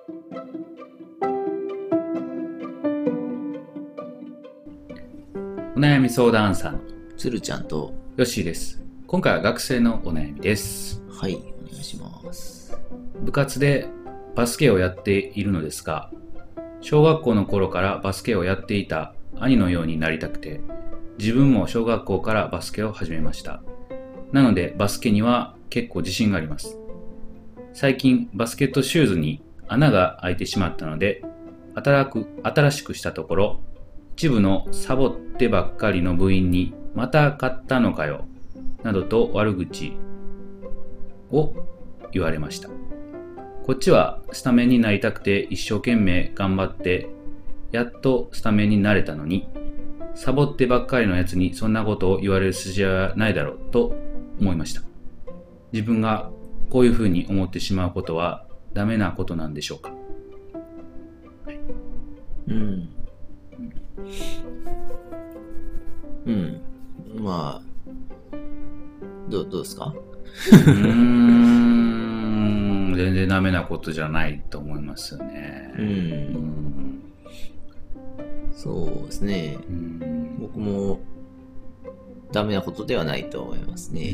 お悩み相談アンサーのつるちゃんとよっしーです。今回は学生のお悩みです。 はい、お願いします。 部活でバスケをやっているのですが、小学校の頃からバスケをやっていた兄のようになりたくて、自分も小学校からバスケを始めました。なのでバスケには結構自信があります。最近バスケットシューズに穴が開いてしまったので、新しくしたところ、一部のサボってばっかりの部員にまた買ったのかよなどと悪口を言われました。こっちはスタメンになりたくて一生懸命頑張ってやっとスタメンになれたのに、サボってばっかりのやつにそんなことを言われる筋はないだろうと思いました。自分がこういうふうに思ってしまうことはダメなことなんでしょうか。 まあどうですか？ 全然ダメなことじゃないと思いますよね。 そうですね。僕もダメなことではないと思いますね。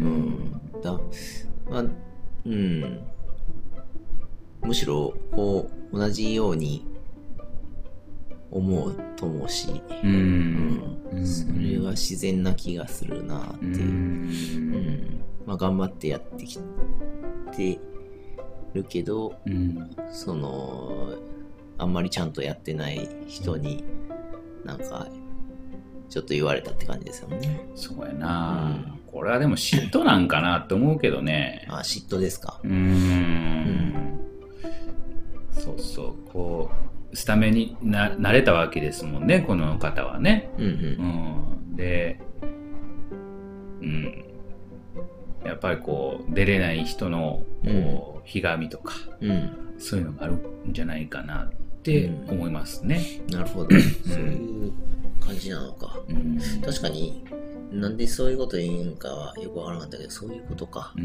むしろこう同じように思うと思うし、それは自然な気がするなっていう。頑張ってやってきてるけど、あんまりちゃんとやってない人になんかちょっと言われたって感じですよね。 そうやな、これはでも嫉妬なんかなって思うけどね。 嫉妬ですか？ そうそう、こうスタメンになれたわけですもんね、この方はね。で、やっぱりこう出れない人のこうひがみとか、そういうのがあるんじゃないかなって思いますね。 なるほど、そういう感じなのか。確かになんでそういうこと言うんかはよくわからなかったけど、そういうことか。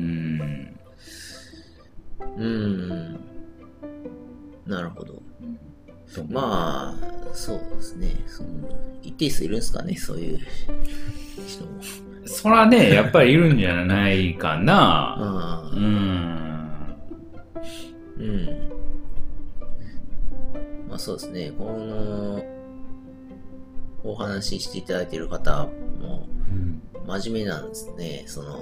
なるほど。まあそうですね。一定数いるんですかね、そういう人も。 そらね、やっぱりいるんじゃないかな。 まあそうですね。このお話ししていただいている方も真面目なんですね。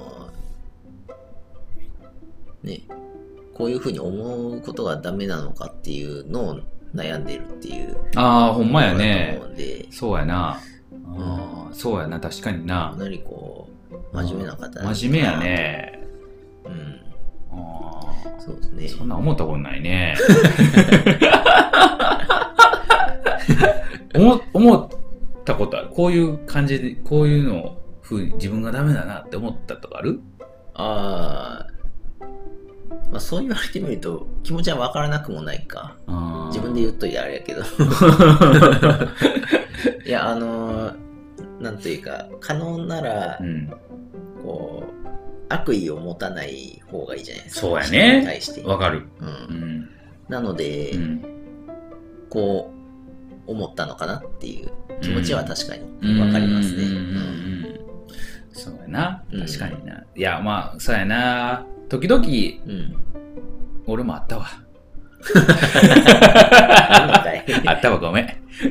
こういうふうに思うことがダメなのかっていうのを悩んでるっていう。 ほんまやね。そうやな。そうやな、確かにな。 かなりこう真面目な方だ。 真面目やね。 そうですね。 そんな思ったことないね。思ったことある？こういう感じで、こういうの風に自分がダメだなって思ったとかある？ そう言われてみると気持ちは分からなくもないか。自分で言っといてあれやけど。いや、なんというか、可能なら、こう、悪意を持たない方がいいじゃないですか。 そうやね。 人に対して。 わかる。 なので、こう、思ったのかなっていう気持ちは確かにわかりますね。 そうやな。確かにな。いや、まあ、そうやな。時々、俺もあったわ。あったわ、ごめん。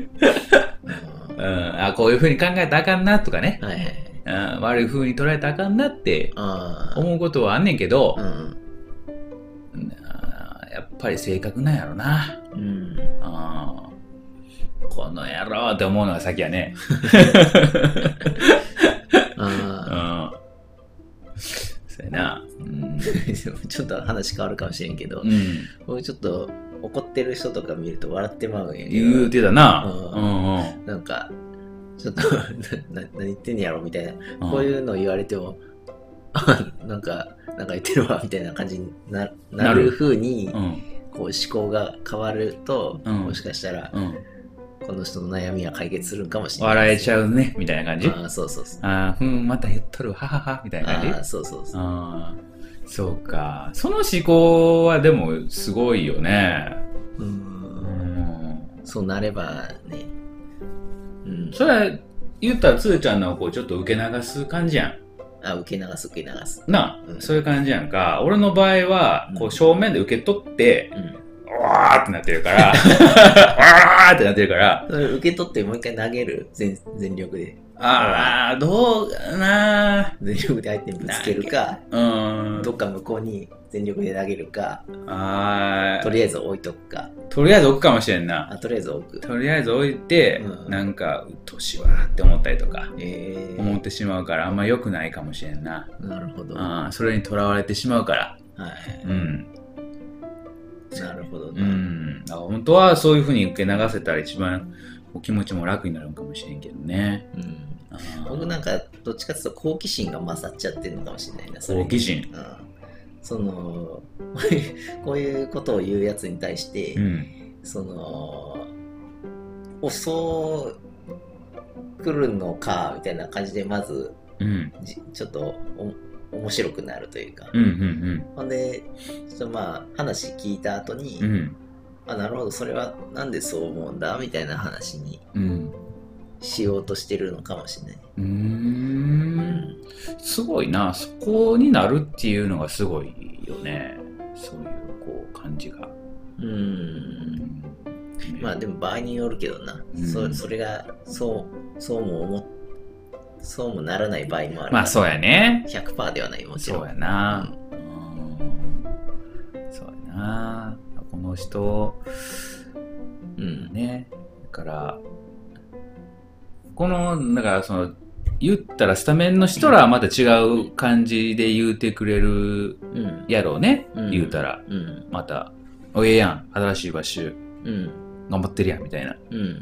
こういう風に考えたらあかんなとかね。悪い風に捉えたらあかんなって思うことはあんねんけど、やっぱり性格なんやろな。この野郎って思うのが先やね。そうやな。 ちょっと話変わるかもしれんけど、僕ちょっと怒ってる人とか見ると笑ってまうんやけど。 言うてたな。 なんかちょっと何言ってんやろみたいな、こういうの言われてもなんか言ってるわみたいな感じになる風にこう思考が変わると、もしかしたらこの人の悩みは解決するかもしれない、 笑えちゃうねみたいな感じ。 そうそうそう。 また言っとるはははみたいな感じ。 そうそうそう。 そうか。その思考はでもすごいよね。 そうなればね。 それ言ったらつーちゃんのこうちょっと受け流す感じやん。 受け流す。 なあ、そういう感じやんか。俺の場合はこう正面で受け取って、わーってなってるから、わーってなってるから。 それ受け取ってもう一回投げる、全力で。 どうかな。 全力で相手にぶつけるか、どっか向こうに全力で投げるか、とりあえず置いとくか。 とりあえず置くかもしれんな。 とりあえず置く。 とりあえず置いて、なんか、うっとしわーって思ったりとか、思ってしまうから、あんま良くないかもしれんな。 なるほど。 それにとらわれてしまうから。 なるほどね。本当はそういう風に受け流せたら一番お気持ちも楽になるかもしれんけどね。 僕なんかどっちかっていうと好奇心が勝っちゃってるのかもしれないな。 好奇心。 こういうことを言うやつに対して、そう来るのかみたいな感じでまず、ちょっと面白くなるというか、ほんでちょっと話聞いた後に、なるほど、それはなんでそう思うんだみたいな話にしようとしてるのかもしれない。 すごいな。そこになるっていうのがすごいよね。そういうこう感じが。 でも場合によるけどな。それがそうもならない場合もある。 そうやね。 100% ではない、もちろん。 そうやな。そうやな。この人、ね。だからだから言ったらスタメンの人らはまた違う感じで言うてくれるやろうね。言うたら、またええやん、新しい場所、頑張ってるやんみたいな、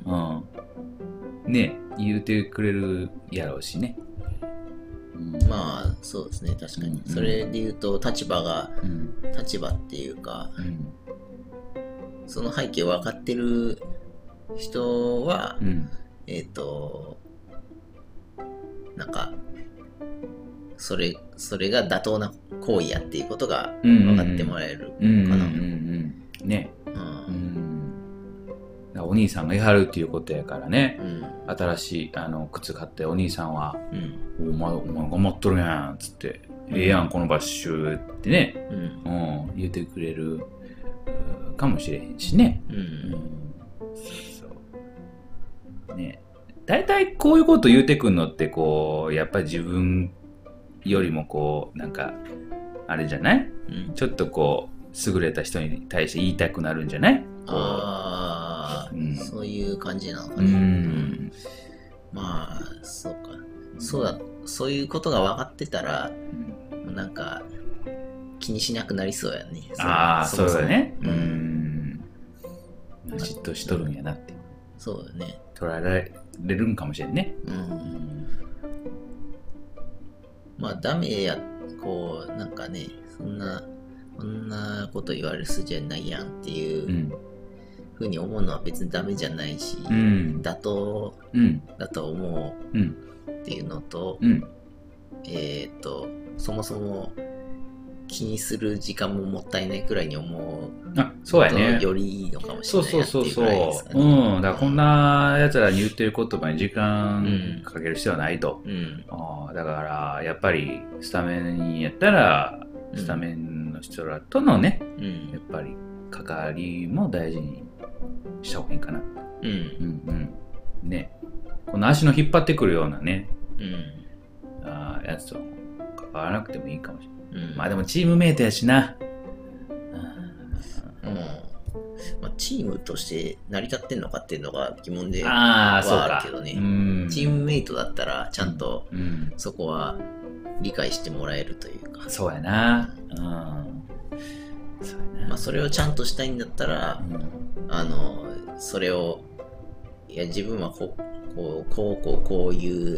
ね、言うてくれるやろうしね。 そうですね、確かに。それで言うと立場っていうか、その背景を分かってる人は、なんかそれが妥当な行為やっていうことが分かってもらえるかな。 ね。お兄さんがいはるっていうことやからね。新しい靴買ってお兄さんは「お前頑張っとるやん」っつって「ええやんこのバッシュ」ってね、言ってくれるかもしれへんしね。ね。大体こういうこと言うてくんのってこうやっぱり自分よりもこうなんかあれじゃない、ちょっとこう優れた人に対して言いたくなるんじゃない？ そういう感じなのかね。そうか。そういうことが分かってたら、なんか気にしなくなりそうやね。 そうだね。嫉妬しとるんやなって。 そうだね。 捉えられるんかもしれんね。 ダメや、こうなんかね、そんなこと言われる筋合いないやんっていうふうに思うのは別にダメじゃないし、妥当だと思うっていうのと、そもそも気にする時間ももったいないくらいに思うそうやね。 よりいいのかもしれないなっていうぐらいですかね。だからこんなやつらに言ってる言葉に時間かける必要はないと。だからやっぱりスタメンやったらスタメンの人らとのね、やっぱり関わりも大事にした方がいいかな。ね、この足の引っ張ってくるようなね、やつと関わらなくてもいいかもしれない。でもチームメイトやしな。 チームとして成り立ってんのかっていうのが疑問ではあるけどね。チームメイトだったらちゃんとそこは理解してもらえるというか。 そうやな。 それをちゃんとしたいんだったら、それを自分はこういう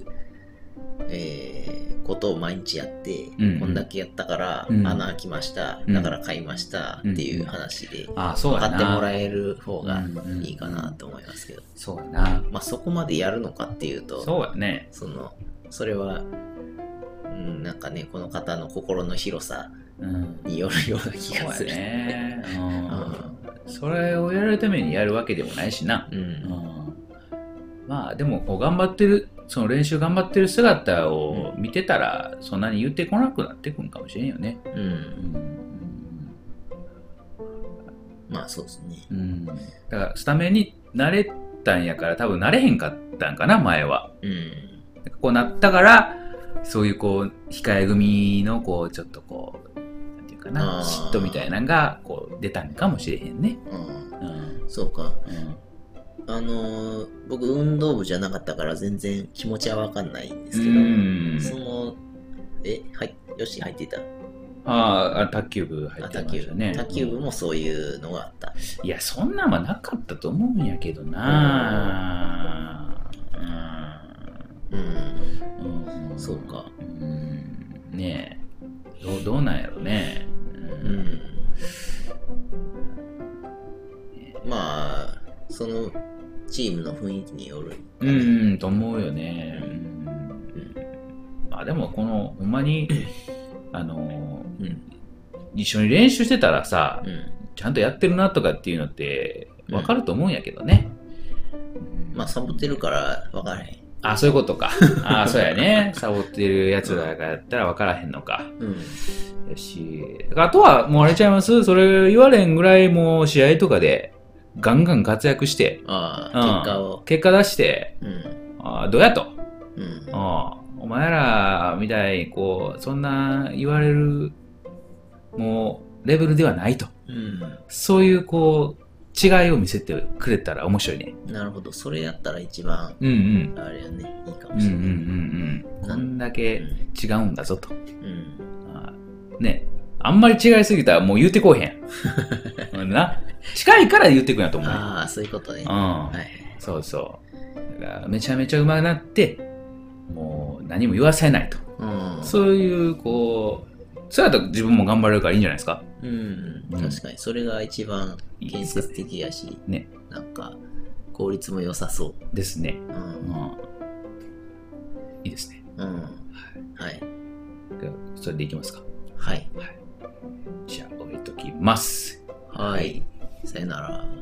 ことを毎日やって、こんだけやったから穴開きました、だから買いましたっていう話で分かってもらえる方がいいかなと思いますけど。 そうやな。 そこまでやるのかっていうと、 そうやね。 それはなんかね、この方の心の広さによるような気がする。 そうやね。それをやるためにやるわけでもないしな。まあでもこう頑張ってる、その練習頑張ってる姿を見てたら、そんなに言ってこなくなってくんかもしれんよね。 まあそうですね。 だからスタメンに慣れたんやから、多分慣れへんかったんかな、前は。こうなったから、そういうこう控え組のこうちょっとこうなんていうかな、嫉妬みたいなのがこう出たんかもしれへんね。 そうか。僕運動部じゃなかったから全然気持ちは分かんないんですけど、そのよし入っていた。 卓球部入ってましたね。 卓球部もそういうのがあった。 いや、そんなんはなかったと思うんやけどな。 そうか。 ねえ、どうなんやろね。 まあそのチームの雰囲気による。 と思うよね。まあでもこのほんまに一緒に練習してたらさ、ちゃんとやってるなとかっていうのって分かると思うんやけどね。 まあサボってるから分からへん。 そういうことか。そうやね。サボってるやつらがやったら分からへんのか。よし。あとはもうあれちゃいます？それ言われんぐらいもう試合とかでガンガン活躍して、結果出して、どうやと。お前らみたいにこうそんな言われるもうレベルではないと、そういうこう違いを見せてくれたら面白いね。 なるほど。それやったら一番あれよね、いいかもしれない。 こんだけ違うんだぞと。ね、あんまり違いすぎたらもう言うてこうへん。な、近いから言ってくんやと思う。 そういうことね。 そうそう。だからめちゃめちゃ上手くなってもう何も言わせないと。そういうこう。それだと自分も頑張れるからいいんじゃないですか。 確かにそれが一番建設的やし、なんか効率も良さそうですね。いいですね。 はい。 それでいきますか。 はい。 じゃあ置いときます。 はい。さよなら。